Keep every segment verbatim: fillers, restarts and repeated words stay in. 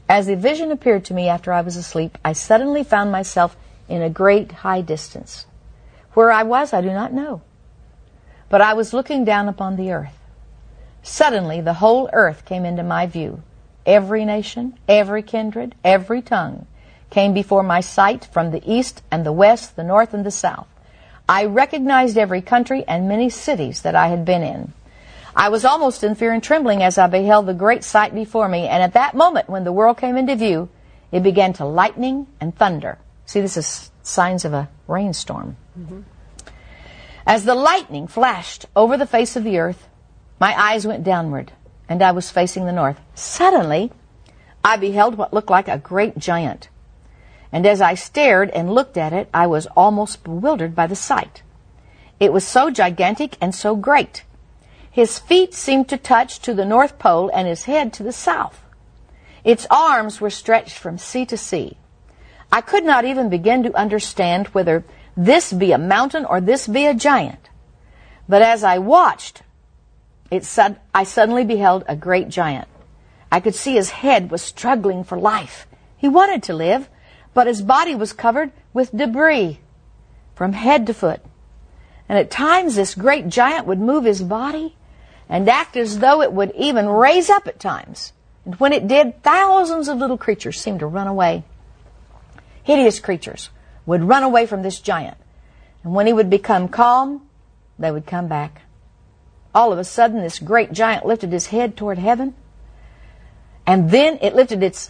As the vision appeared to me after I was asleep, I suddenly found myself in a great high distance. Where I was, I do not know. But I was looking down upon the earth. Suddenly, the whole earth came into my view. Every nation, every kindred, every tongue came before my sight from the east and the west, the north and the south. I recognized every country and many cities that I had been in. I was almost in fear and trembling as I beheld the great sight before me, and at that moment when the world came into view, it began to lightning and thunder. See, this is signs of a rainstorm. Mm-hmm. As the lightning flashed over the face of the earth, my eyes went downward, and I was facing the north. Suddenly, I beheld what looked like a great giant. And as I stared and looked at it, I was almost bewildered by the sight. It was so gigantic and so great. His feet seemed to touch to the North Pole and his head to the south. Its arms were stretched from sea to sea. I could not even begin to understand whether this be a mountain or this be a giant. But as I watched, it sud- I suddenly beheld a great giant. I could see his head was struggling for life. He wanted to live, but his body was covered with debris from head to foot. And at times this great giant would move his body and act as though it would even raise up at times. And when it did, thousands of little creatures seemed to run away. Hideous creatures would run away from this giant. And when he would become calm, they would come back. All of a sudden, this great giant lifted his head toward heaven. And then it lifted its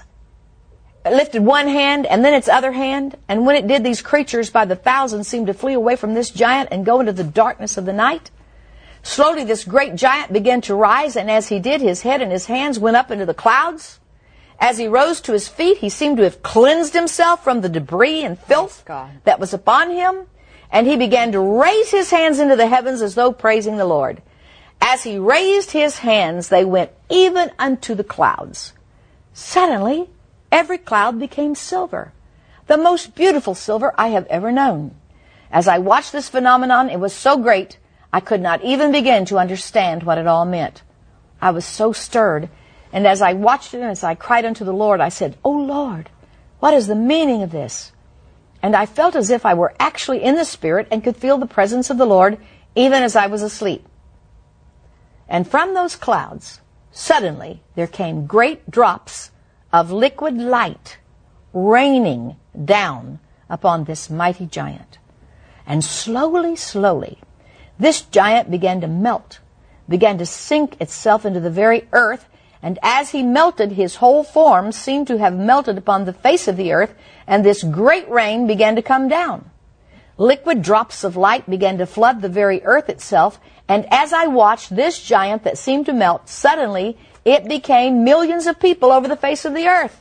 it lifted one hand and then its other hand. And when it did, these creatures by the thousands seemed to flee away from this giant and go into the darkness of the night. Slowly, this great giant began to rise, and as he did, his head and his hands went up into the clouds. As he rose to his feet, he seemed to have cleansed himself from the debris and filth that was upon him, and he began to raise his hands into the heavens as though praising the Lord. As he raised his hands, they went even unto the clouds. Suddenly, every cloud became silver, the most beautiful silver I have ever known. As I watched this phenomenon, it was so great, I could not even begin to understand what it all meant. I was so stirred, and as I watched it and as I cried unto the Lord, I said, "O Lord, what is the meaning of this?" And I felt as if I were actually in the Spirit and could feel the presence of the Lord even as I was asleep. And from those clouds, suddenly there came great drops of liquid light raining down upon this mighty giant. And slowly, slowly, this giant began to melt, began to sink itself into the very earth, and as he melted, his whole form seemed to have melted upon the face of the earth, and this great rain began to come down. Liquid drops of light began to flood the very earth itself, and as I watched this giant that seemed to melt, suddenly it became millions of people over the face of the earth.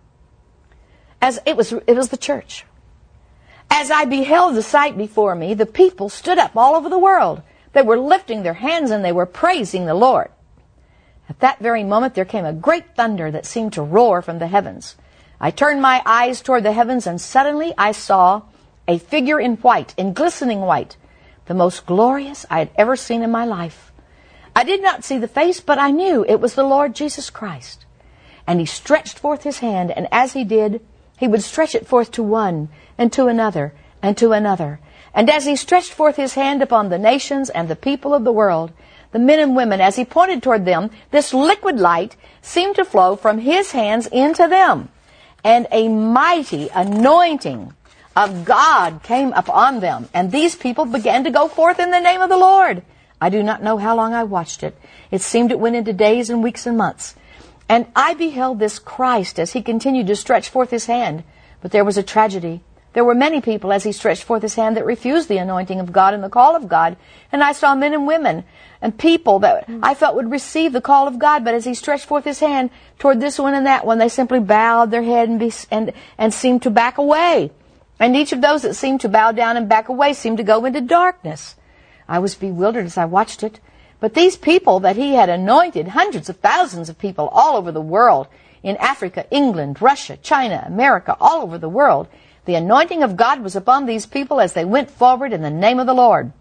As it was, it was the church. As I beheld the sight before me, the people stood up all over the world. They were lifting their hands and they were praising the Lord. At that very moment, there came a great thunder that seemed to roar from the heavens. I turned my eyes toward the heavens, and suddenly I saw a figure in white, in glistening white, the most glorious I had ever seen in my life. I did not see the face, but I knew it was the Lord Jesus Christ. And he stretched forth his hand, and as he did, he would stretch it forth to one, and to another, and to another. And as he stretched forth his hand upon the nations and the people of the world, the men and women, as he pointed toward them, this liquid light seemed to flow from his hands into them. And a mighty anointing of God came upon them. And these people began to go forth in the name of the Lord. I do not know how long I watched it. It seemed it went into days and weeks and months. And I beheld this Christ as he continued to stretch forth his hand. But there was a tragedy. There were many people as he stretched forth his hand that refused the anointing of God and the call of God. And I saw men and women and people that I felt would receive the call of God. But as he stretched forth his hand toward this one and that one, they simply bowed their head and, be, and, and seemed to back away. And each of those that seemed to bow down and back away seemed to go into darkness. I was bewildered as I watched it. But these people that he had anointed, hundreds of thousands of people all over the world, in Africa, England, Russia, China, America, all over the world, the anointing of God was upon these people as they went forward in the name of the Lord.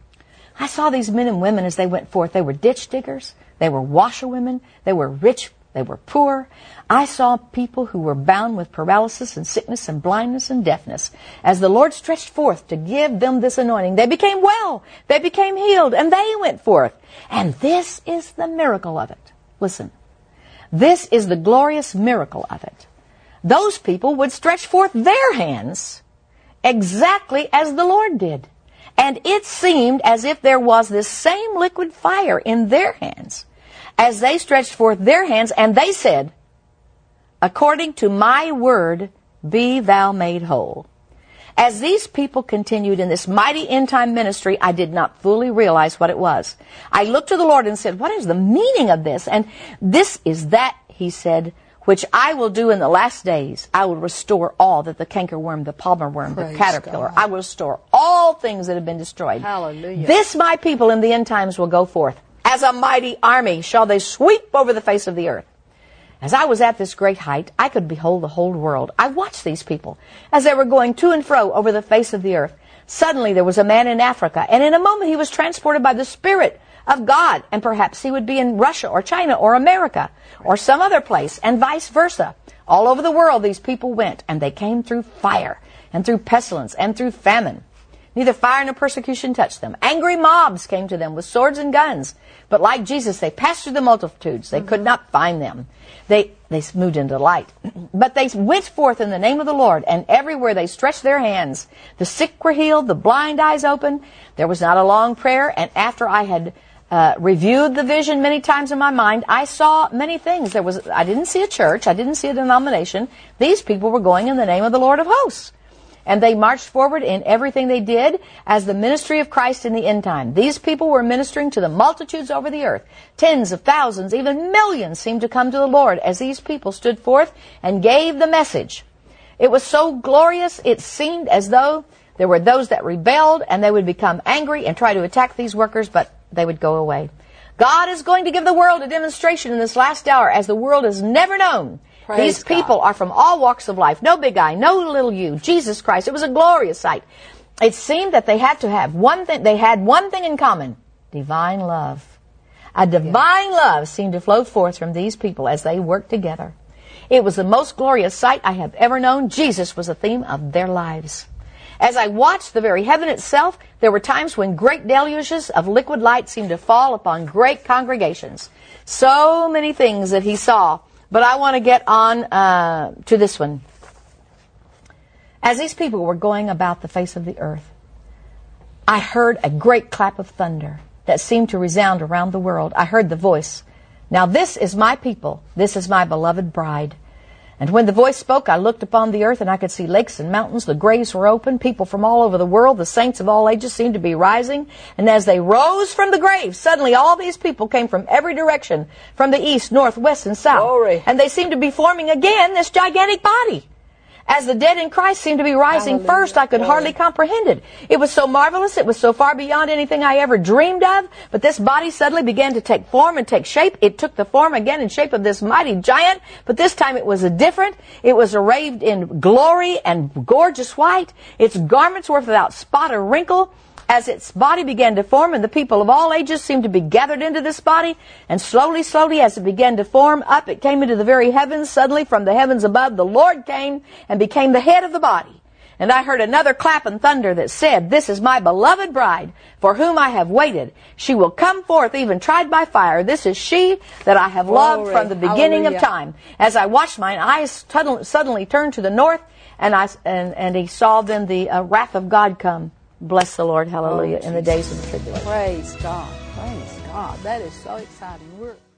I saw these men and women as they went forth. They were ditch diggers. They were washerwomen. They were rich They were poor. I saw people who were bound with paralysis and sickness and blindness and deafness. As the Lord stretched forth to give them this anointing, they became well, they became healed, and they went forth. And this is the miracle of it. Listen, this is the glorious miracle of it. Those people would stretch forth their hands exactly as the Lord did. And it seemed as if there was this same liquid fire in their hands as they stretched forth their hands, and they said, according to my word, be thou made whole. As these people continued in this mighty end-time ministry, I did not fully realize what it was. I looked to the Lord and said, what is the meaning of this? And this is that, he said, which I will do in the last days. I will restore all that the cankerworm, the palmer worm, Praise the caterpillar, God. I will restore all things that have been destroyed. Hallelujah. This my people in the end times will go forth. As a mighty army shall they sweep over the face of the earth. As I was at this great height, I could behold the whole world. I watched these people as they were going to and fro over the face of the earth. Suddenly there was a man in Africa, and in a moment he was transported by the Spirit of God, and perhaps he would be in Russia or China or America or some other place, and vice versa. All over the world these people went, and they came through fire and through pestilence and through famine. Neither fire nor persecution touched them. Angry mobs came to them with swords and guns. But like Jesus, they passed through the multitudes. They mm-hmm. could not find them. They they moved into light. But they went forth in the name of the Lord, and everywhere they stretched their hands. The sick were healed, the blind eyes opened. There was not a long prayer, and after I had uh, reviewed the vision many times in my mind, I saw many things. There was I didn't see a church. I didn't see a denomination. These people were going in the name of the Lord of hosts. And they marched forward in everything they did as the ministry of Christ in the end time. These people were ministering to the multitudes over the earth. Tens of thousands, even millions seemed to come to the Lord as these people stood forth and gave the message. It was so glorious, it seemed as though there were those that rebelled and they would become angry and try to attack these workers, but they would go away. God is going to give the world a demonstration in this last hour as the world has never known. Praise These people God. Are from all walks of life. No big I, no little you. Jesus Christ. It was a glorious sight. It seemed that they had to have one thing. They had one thing in common. Divine love. A divine yeah. love seemed to flow forth from these people as they worked together. It was the most glorious sight I have ever known. Jesus was the theme of their lives. As I watched the very heaven itself, there were times when great deluges of liquid light seemed to fall upon great congregations. So many things that he saw. But I want to get on uh, to this one. As these people were going about the face of the earth, I heard a great clap of thunder that seemed to resound around the world. I heard the voice, now this is my people, this is my beloved bride. And when the voice spoke, I looked upon the earth, and I could see lakes and mountains. The graves were open. People from all over the world, the saints of all ages, seemed to be rising. And as they rose from the graves, suddenly all these people came from every direction, from the east, north, west, and south. Glory. And they seemed to be forming again this gigantic body. As the dead in Christ seemed to be rising Hallelujah. First, I could Glory. Hardly comprehend it. It was so marvelous. It was so far beyond anything I ever dreamed of. But this body suddenly began to take form and take shape. It took the form again and shape of this mighty giant. But this time it was a different. It was arrayed in glory and gorgeous white. Its garments were without spot or wrinkle. As its body began to form, and the people of all ages seemed to be gathered into this body, and slowly, slowly, as it began to form up, it came into the very heavens. Suddenly, from the heavens above, the Lord came and became the head of the body. And I heard another clap and thunder that said, this is my beloved bride, for whom I have waited. She will come forth, even tried by fire. This is she that I have loved Glory. From the beginning Hallelujah. Of time. As I watched, mine eyes suddenly turned to the north, and I and, and he saw then the uh, wrath of God come. Bless the Lord, hallelujah, oh, in the days of the tribulation. Praise God, praise God. That is so exciting. We're